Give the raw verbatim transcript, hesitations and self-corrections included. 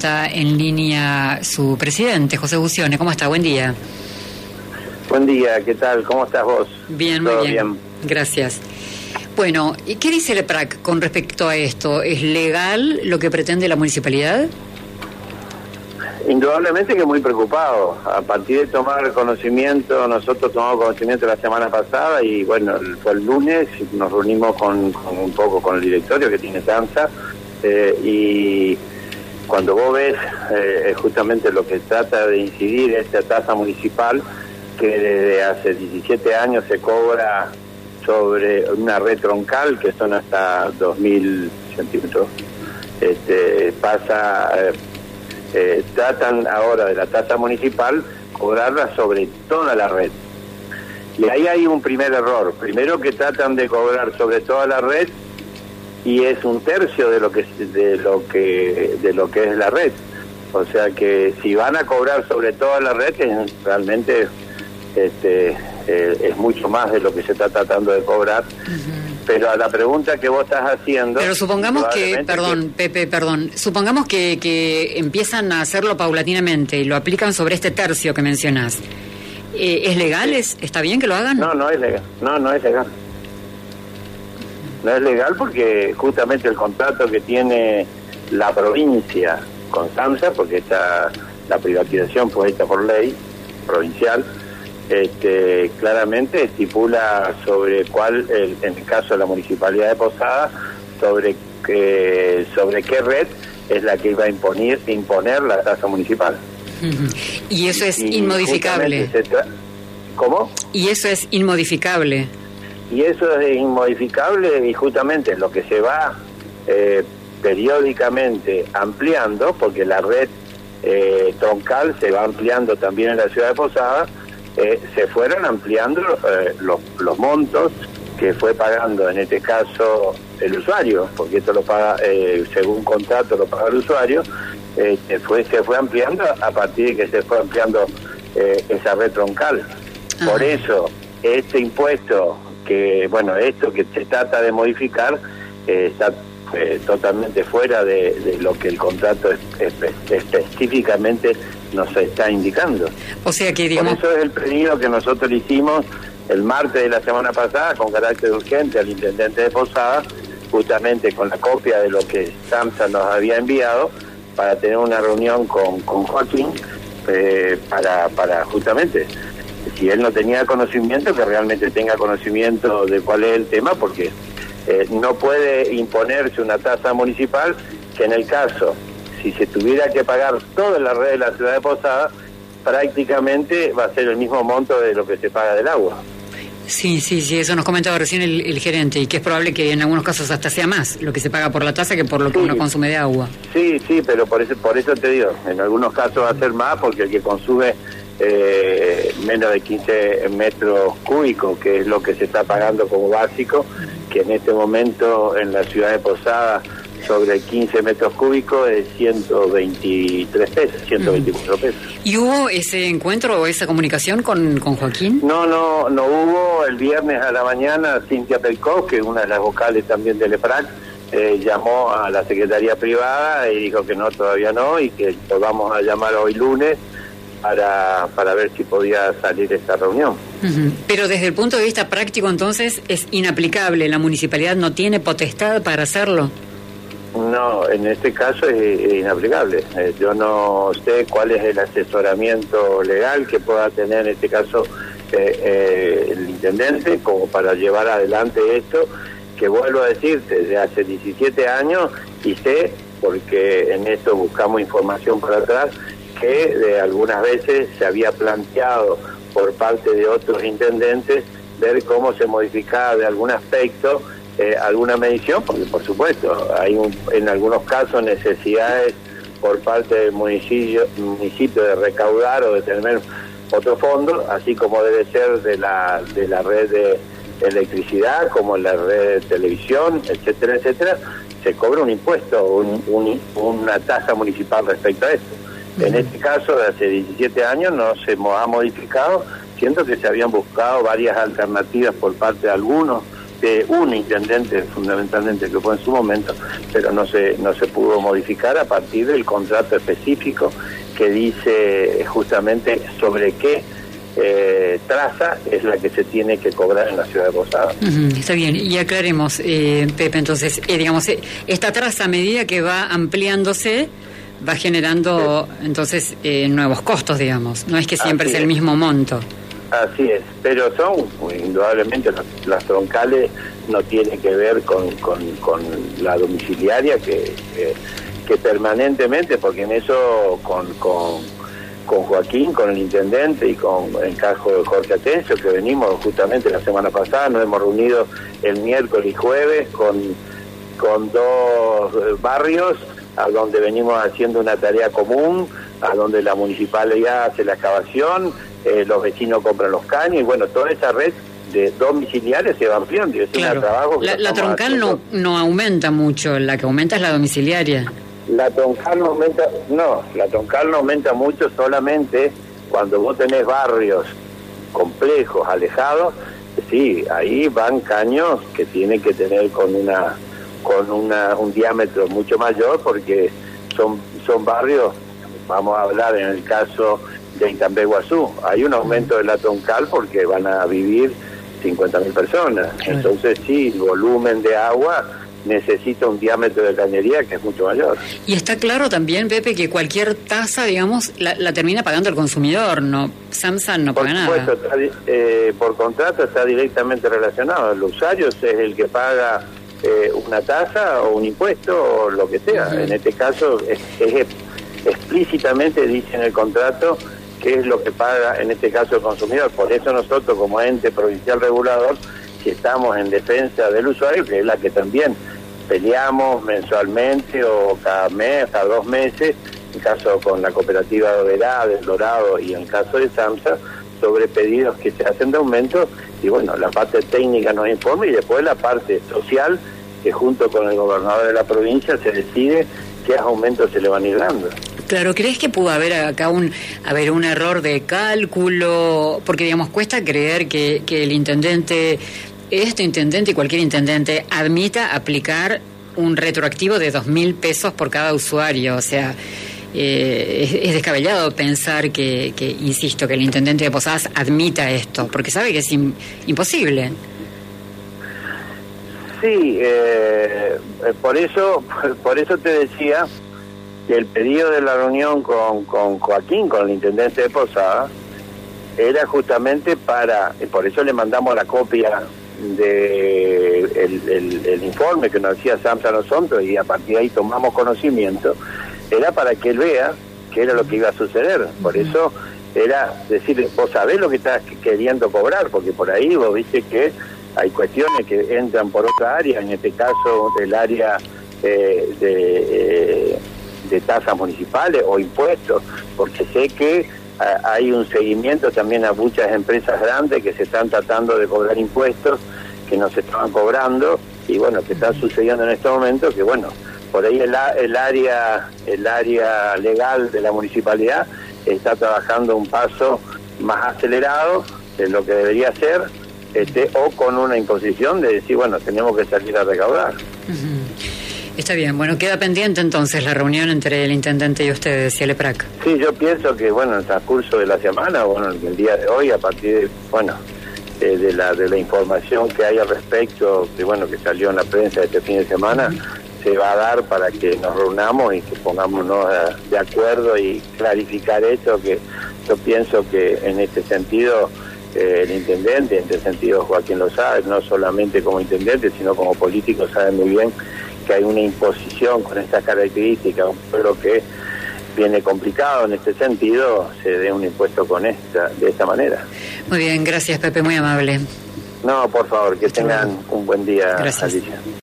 está en línea su presidente, José Bucione. ¿Cómo está? Buen día. Buen día, ¿qué tal? ¿Cómo estás vos? Bien, muy bien. bien. Gracias. Bueno, ¿y qué dice el EPRAC con respecto a esto? ¿Es legal lo que pretende la municipalidad? Indudablemente que muy preocupado. A partir de tomar conocimiento, nosotros tomamos conocimiento la semana pasada y bueno, fue el lunes, nos reunimos con, con un poco con el directorio que tiene TAMSA eh, y cuando vos ves eh, justamente lo que trata de incidir esta tasa municipal que desde hace diecisiete años se cobra sobre una red troncal que son hasta dos mil centímetros, este, pasa... Eh, Eh, tratan ahora de la tasa municipal cobrarla sobre toda la red. Y ahí hay un primer error. Primero que tratan de cobrar sobre toda la red y es un tercio de lo que de lo que de lo que es la red. O sea que si van a cobrar sobre toda la red es realmente este eh, es mucho más de lo que se está tratando de cobrar. Uh-huh. Pero a la pregunta que vos estás haciendo... Pero supongamos que, perdón, que... Pepe, perdón, supongamos que, que empiezan a hacerlo paulatinamente y lo aplican sobre este tercio que mencionás. Eh, ¿Es legal? ¿Es, ¿Está bien que lo hagan? No, no es legal. No, no es legal. No es legal porque justamente el contrato que tiene la provincia con TAMSA, porque está la privatización fue hecha por ley provincial, Este, claramente estipula sobre cuál, el, en el caso de la Municipalidad de Posadas, sobre que, sobre qué red es la que iba a imponer, imponer la tasa municipal. Uh-huh. Y eso es y, inmodificable. Tra- ¿Cómo? Y eso es inmodificable. Y eso es inmodificable y justamente lo que se va eh, periódicamente ampliando, porque la red eh, troncal se va ampliando también en la ciudad de Posadas. Eh, se fueron ampliando eh, los, los montos que fue pagando en este caso el usuario, porque esto lo paga, eh, según contrato lo paga el usuario, eh, se, fue, se fue ampliando a partir de que se fue ampliando eh, esa red troncal. Ah. Por eso, este impuesto, que bueno, esto que se trata de modificar, eh, está eh, totalmente fuera de, de lo que el contrato es, es, específicamente nos está indicando. O sea que digamos... Por eso es el pedido que nosotros le hicimos el martes de la semana pasada con carácter urgente al intendente de Posadas, justamente con la copia de lo que TAMSA nos había enviado, para tener una reunión con, con Joaquín, eh, para, para justamente, si él no tenía conocimiento, que realmente tenga conocimiento de cuál es el tema, porque eh, no puede imponerse una tasa municipal que en el caso... si se tuviera que pagar toda la red de la ciudad de Posadas, prácticamente va a ser el mismo monto de lo que se paga del agua. Sí, sí, sí, eso nos comentaba recién el, el gerente, y que es probable que en algunos casos hasta sea más lo que se paga por la tasa que por lo que sí. uno consume de agua. Sí, sí, pero por eso, por eso te digo, en algunos casos va a ser más, porque el que consume eh, menos de quince metros cúbicos, que es lo que se está pagando como básico, que en este momento en la ciudad de Posadas sobre quince metros cúbicos es ciento veintitrés pesos, ciento veinticuatro pesos. ¿Y hubo ese encuentro o esa comunicación con, con Joaquín? No, no, no hubo. El viernes a la mañana Cintia Pelcó, que es una de las vocales también del EPRAC, eh, llamó a la Secretaría Privada y dijo que no, todavía no, y que lo vamos a llamar hoy lunes para, para ver si podía salir esta reunión. Uh-huh. Pero desde el punto de vista práctico, entonces, es inaplicable. ¿La municipalidad no tiene potestad para hacerlo? No, en este caso es, es inaplicable. Eh, yo no sé cuál es el asesoramiento legal que pueda tener en este caso eh, eh, el intendente como para llevar adelante esto, que vuelvo a decirte, de hace diecisiete años, y sé, porque en esto buscamos información para atrás, que de algunas veces se había planteado por parte de otros intendentes ver cómo se modificaba de algún aspecto Eh, alguna medición, porque por supuesto hay un, en algunos casos necesidades por parte del municipio, municipio de recaudar o de tener otro fondo, así como debe ser de la de la red de electricidad, como la red de televisión, etcétera, etcétera, se cobra un impuesto, un, un, una tasa municipal respecto a esto. Uh-huh. En este caso, de hace diecisiete años no se ha modificado, siendo que se habían buscado varias alternativas por parte de algunos de un intendente fundamentalmente que fue en su momento, pero no se no se pudo modificar a partir del contrato específico que dice justamente sobre qué eh, traza es la que se tiene que cobrar en la ciudad de Posadas. Uh-huh, está bien, y aclaremos, eh, Pepe, entonces, eh, digamos, eh, esta traza a medida que va ampliándose va generando sí. entonces eh, nuevos costos, digamos, no es que siempre sea el mismo monto. Así es, pero son, indudablemente, las, las troncales no tienen que ver con, con, con la domiciliaria que, que, que permanentemente, porque en eso con, con, con Joaquín, con el intendente y con el caso de Jorge Atencio, que venimos justamente la semana pasada, nos hemos reunido el miércoles y jueves con, con dos barrios, a donde venimos haciendo una tarea común, a donde la municipalidad hace la excavación, eh, los vecinos compran los caños, y bueno, toda esa red de domiciliares se va ampliando. Es claro. un trabajo que la, la troncal no, no aumenta mucho, la que aumenta es la domiciliaria. La troncal no aumenta, no, la troncal no aumenta mucho solamente cuando vos tenés barrios complejos, alejados, sí, ahí van caños que tienen que tener con una con una un diámetro mucho mayor, porque son son barrios, vamos a hablar en el caso de Intambeguazú, hay un aumento de la troncal porque van a vivir cincuenta mil personas, claro. Entonces sí, el volumen de agua necesita un diámetro de cañería que es mucho mayor. Y está claro también, Pepe, que cualquier tasa, digamos, la, la termina pagando el consumidor, no SAMSA no paga nada. Por supuesto, está, eh, por contrato está directamente relacionado, el usuario es el que paga eh, una tasa o un impuesto o lo que sea. Uh-huh. En este caso es, es explícitamente dice en el contrato qué es lo que paga en este caso el consumidor. Por eso nosotros como ente provincial regulador, si estamos en defensa del usuario, que es la que también peleamos mensualmente o cada mes, cada dos meses, en caso con la cooperativa de Oberá, del Dorado y en el caso de SAMSA, sobre pedidos que se hacen de aumento, y bueno, la parte técnica nos informa y después la parte social, que junto con el gobernador de la provincia se decide qué aumentos se le van a ir dando. Claro, ¿crees que pudo haber acá un haber un error de cálculo? Porque, digamos, cuesta creer que, que el intendente, este intendente y cualquier intendente, admita aplicar un retroactivo de dos mil pesos por cada usuario. O sea, eh, es, es descabellado pensar que, que, insisto, que el intendente de Posadas admita esto, porque sabe que es in, imposible. Sí, eh, por eso, por eso te decía que el pedido de la reunión con, con Joaquín, con el intendente de Posadas, era justamente para, por eso le mandamos la copia de el, el, el informe que nos hacía SAMSA a nosotros, y a partir de ahí tomamos conocimiento, era para que él vea qué era lo que iba a suceder. Por eso era decir, vos sabés lo que estás queriendo cobrar, porque por ahí vos viste que hay cuestiones que entran por otra área, en este caso el área eh, de... Eh, de tasas municipales o impuestos, porque sé que a, hay un seguimiento también a muchas empresas grandes que se están tratando de cobrar impuestos que no se estaban cobrando, y bueno, que está sucediendo en este momento, que bueno, por ahí el, el área el área legal de la municipalidad está trabajando un paso más acelerado de lo que debería ser, este, o con una imposición de decir, bueno, tenemos que salir a recaudar. Uh-huh. Está bien, bueno, queda pendiente entonces la reunión entre el intendente y ustedes y el EPRAC. Sí, yo pienso que, bueno, en el transcurso de la semana, bueno, el día de hoy, a partir de, bueno, de, de la de la información que hay al respecto, que bueno, que salió en la prensa este fin de semana, uh-huh, se va a dar para que nos reunamos y que pongámonos de acuerdo y clarificar esto, que yo pienso que en este sentido eh, el intendente, en este sentido Joaquín lo sabe, no solamente como intendente, sino como político, sabe muy bien que hay una imposición con estas características, un pueblo que viene complicado en este sentido, se dé un impuesto con esta de esta manera. Muy bien, gracias Pepe, muy amable. No, por favor, que tengan un buen día, gracias. Alicia.